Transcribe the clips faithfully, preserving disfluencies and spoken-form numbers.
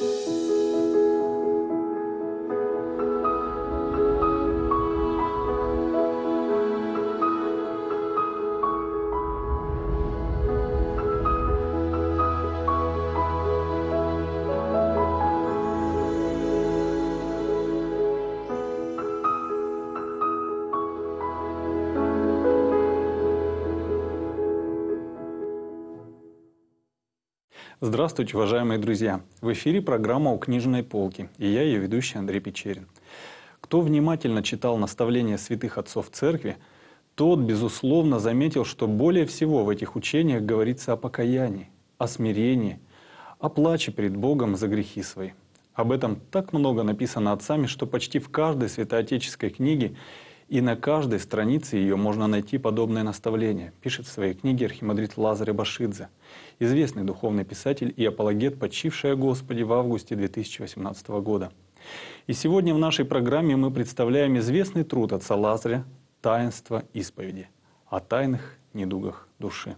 Здравствуйте, уважаемые друзья! В эфире программа «У книжной полки» и я, ее ведущий Андрей Печерин. Кто внимательно читал наставления святых отцов Церкви, тот, безусловно, заметил, что более всего в этих учениях говорится о покаянии, о смирении, о плаче пред Богом за грехи свои. Об этом так много написано отцами, что почти в каждой святоотеческой книге и на каждой странице ее можно найти подобное наставление, пишет в своей книге архимандрит Лазарь Абашидзе, известный духовный писатель и апологет, почивший о Господе в августе две тысячи восемнадцатого года. И сегодня в нашей программе мы представляем известный труд отца Лазаря «Таинство исповеди» о тайных недугах души.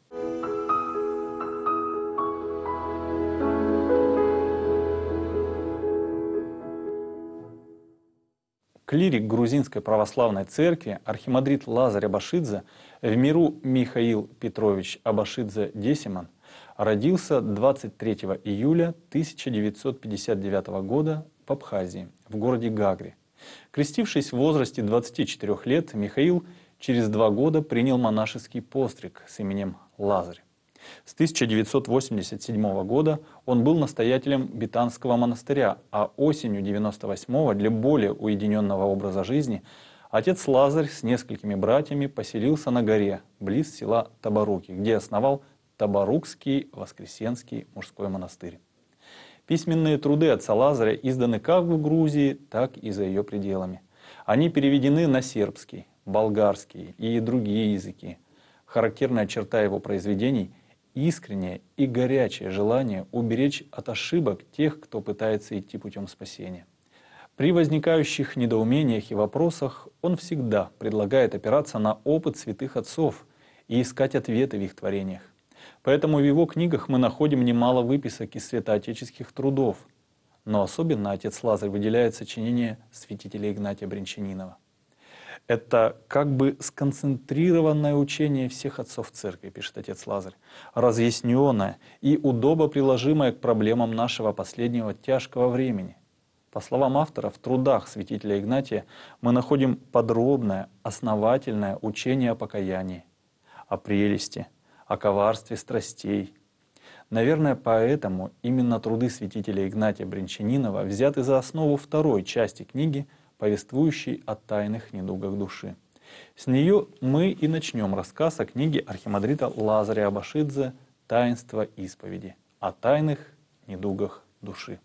Клирик Грузинской православной церкви, архимандрит Лазарь Абашидзе, в миру Михаил Петрович Абашидзе-Десиман, родился двадцать третьего июля тысяча девятьсот пятьдесят девятого года в Абхазии, в городе Гагре. Крестившись в возрасте двадцати четырёх лет, Михаил через два года принял монашеский постриг с именем Лазарь. С тысяча девятьсот восемьдесят седьмого года он был настоятелем Бетанского монастыря, а осенью девяносто восьмого для более уединенного образа жизни отец Лазарь с несколькими братьями поселился на горе, близ села Табаруки, где основал Табарукский Воскресенский мужской монастырь. Письменные труды отца Лазаря изданы как в Грузии, так и за ее пределами. Они переведены на сербский, болгарский и другие языки. Характерная черта его произведений — искреннее и горячее желание уберечь от ошибок тех, кто пытается идти путем спасения. При возникающих недоумениях и вопросах он всегда предлагает опираться на опыт святых отцов и искать ответы в их творениях. Поэтому в его книгах мы находим немало выписок из святоотеческих трудов, но особенно отец Лазарь выделяет сочинение святителя Игнатия Брянчанинова. Это как бы сконцентрированное учение всех отцов Церкви, пишет отец Лазарь, разъясненное и удобоприложимое к проблемам нашего последнего тяжкого времени. По словам автора, в трудах святителя Игнатия мы находим подробное, основательное учение о покаянии, о прелести, о коварстве страстей. Наверное, поэтому именно труды святителя Игнатия Брянчанинова взяты за основу второй части книги, повествующий о тайных недугах души. С нее мы и начнем рассказ о книге архимандрита Лазаря Абашидзе «Таинство исповеди» о тайных недугах души.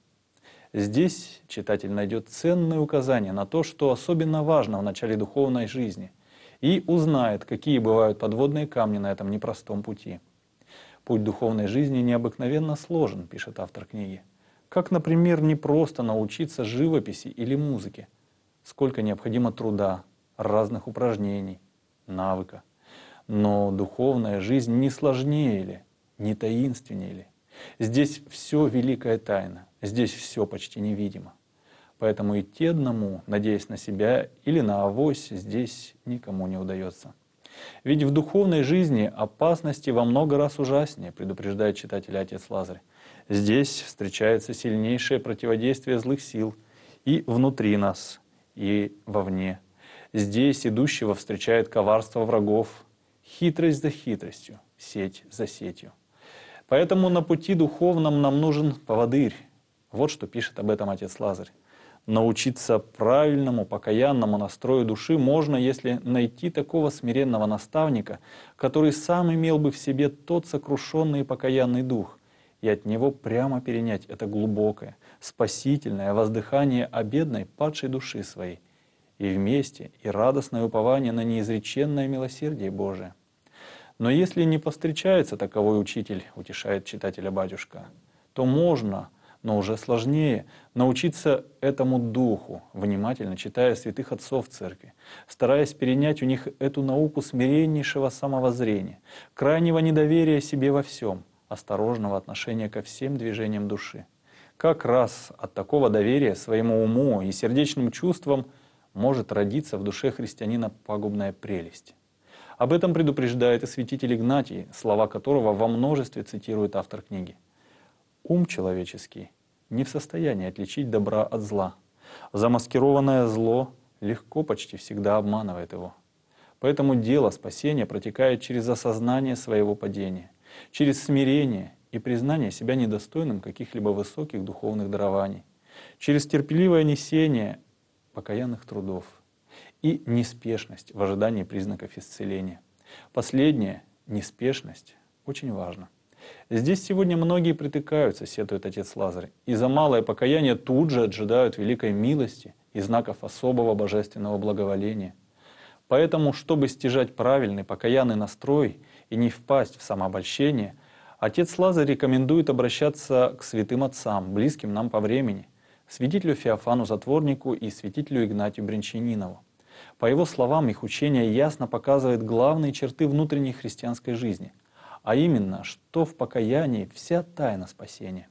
Здесь читатель найдет ценные указания на то, что особенно важно в начале духовной жизни, и узнает, какие бывают подводные камни на этом непростом пути. Путь духовной жизни необыкновенно сложен, пишет автор книги. Как, например, не просто научиться живописи или музыке, сколько необходимо труда, разных упражнений, навыка. Но духовная жизнь не сложнее ли, не таинственнее ли? Здесь все великая тайна, здесь все почти невидимо. Поэтому идти одному, надеясь на себя или на авось, здесь никому не удается. Ведь в духовной жизни опасности во много раз ужаснее, предупреждает читателя отец Лазарь. Здесь встречается сильнейшее противодействие злых сил и внутри нас, и вовне. Здесь идущего встречает коварство врагов, хитрость за хитростью, сеть за сетью. Поэтому на пути духовном нам нужен поводырь. Вот что пишет об этом отец Лазарь. Научиться правильному покаянному настрою души можно, если найти такого смиренного наставника, который сам имел бы в себе тот сокрушенный и покаянный дух, и от него прямо перенять это глубокое, спасительное воздыхание о бедной падшей души своей, и вместе и радостное упование на неизреченное милосердие Божие. Но если не повстречается таковой учитель, утешает читателя батюшка, то можно, но уже сложнее, научиться этому духу, внимательно читая святых отцов Церкви, стараясь перенять у них эту науку смиреннейшего самовоззрения, крайнего недоверия себе во всем, осторожного отношения ко всем движениям души. Как раз от такого доверия своему уму и сердечным чувствам может родиться в душе христианина пагубная прелесть. Об этом предупреждает и святитель Игнатий, слова которого во множестве цитирует автор книги. «Ум человеческий не в состоянии отличить добра от зла. Замаскированное зло легко почти всегда обманывает его. Поэтому дело спасения протекает через осознание своего падения, через смирение и признание себя недостойным каких-либо высоких духовных дарований, через терпеливое несение покаянных трудов и неспешность в ожидании признаков исцеления. Последняя, неспешность, очень важна. Здесь сегодня многие притыкаются, сетует отец Лазарь, и за малое покаяние тут же отжидают великой милости и знаков особого божественного благоволения. Поэтому, чтобы стяжать правильный покаянный настрой и не впасть в самообольщение, отец Лазарь рекомендует обращаться к святым отцам, близким нам по времени, святителю Феофану Затворнику и святителю Игнатию Брянчанинову. По его словам, их учение ясно показывает главные черты внутренней христианской жизни, а именно, что в покаянии вся тайна спасения.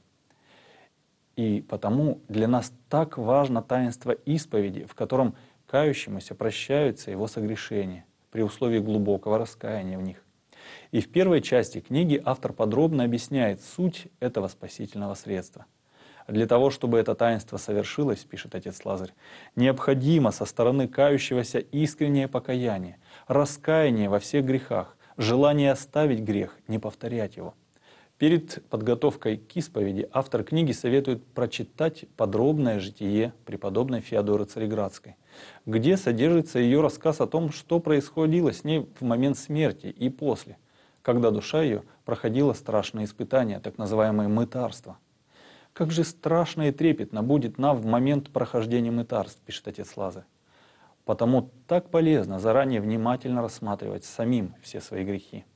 И потому для нас так важно таинство исповеди, в котором кающемуся прощаются его согрешения, при условии глубокого раскаяния в них. И в первой части книги автор подробно объясняет суть этого спасительного средства. Для того, чтобы это таинство совершилось, пишет отец Лазарь, необходимо со стороны кающегося искреннее покаяние, раскаяние во всех грехах, желание оставить грех, не повторять его. Перед подготовкой к исповеди автор книги советует прочитать подробное житие преподобной Феодоры Цареградской, где содержится ее рассказ о том, что происходило с ней в момент смерти и после, когда душа ее проходила страшные испытания, так называемое мытарство. Как же страшно и трепетно будет нам в момент прохождения мытарств, пишет отец Лазарь. Потому так полезно заранее внимательно рассматривать самим все свои грехи.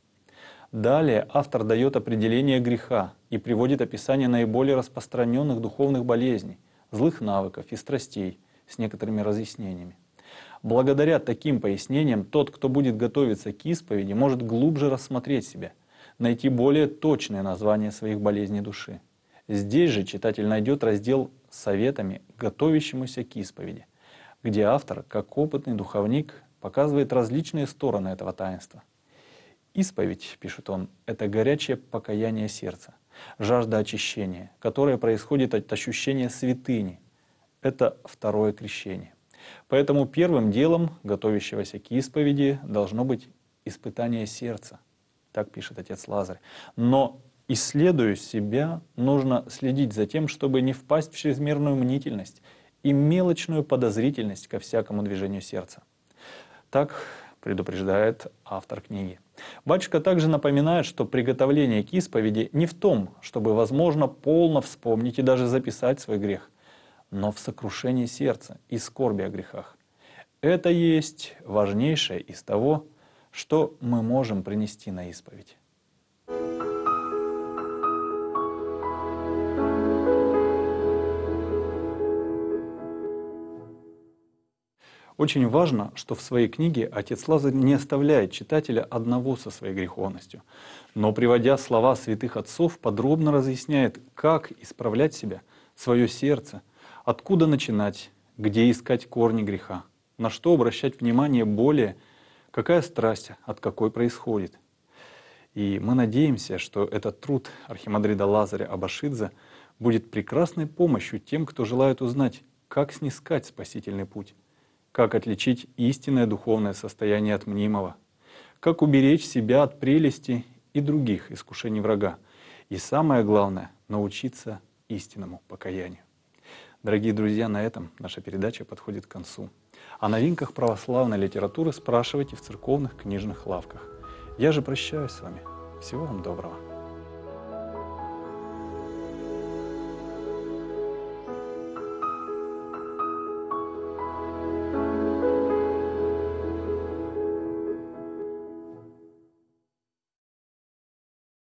Далее автор дает определение греха и приводит описание наиболее распространенных духовных болезней, злых навыков и страстей с некоторыми разъяснениями. Благодаря таким пояснениям тот, кто будет готовиться к исповеди, может глубже рассмотреть себя, найти более точное название своих болезней души. Здесь же читатель найдет раздел с советами готовящемуся к исповеди, где автор, как опытный духовник, показывает различные стороны этого таинства. Исповедь, пишет он, это горячее покаяние сердца, жажда очищения, которое происходит от ощущения святыни. Это второе крещение. Поэтому первым делом готовящегося к исповеди должно быть испытание сердца. Так пишет отец Лазарь. Но исследуя себя, нужно следить за тем, чтобы не впасть в чрезмерную мнительность и мелочную подозрительность ко всякому движению сердца. Так предупреждает автор книги. Батюшка также напоминает, что приготовление к исповеди не в том, чтобы, возможно, полно вспомнить и даже записать свой грех, но в сокрушении сердца и скорби о грехах. Это есть важнейшее из того, что мы можем принести на исповедь. Очень важно, что в своей книге отец Лазарь не оставляет читателя одного со своей греховностью, но, приводя слова святых отцов, подробно разъясняет, как исправлять себя, свое сердце, откуда начинать, где искать корни греха, на что обращать внимание более, какая страсть от какой происходит. И мы надеемся, что этот труд архимандрита Лазаря Абашидзе будет прекрасной помощью тем, кто желает узнать, как снискать спасительный путь, как отличить истинное духовное состояние от мнимого, как уберечь себя от прелести и других искушений врага, и самое главное — научиться истинному покаянию. Дорогие друзья, на этом наша передача подходит к концу. О новинках православной литературы спрашивайте в церковных книжных лавках. Я же прощаюсь с вами. Всего вам доброго.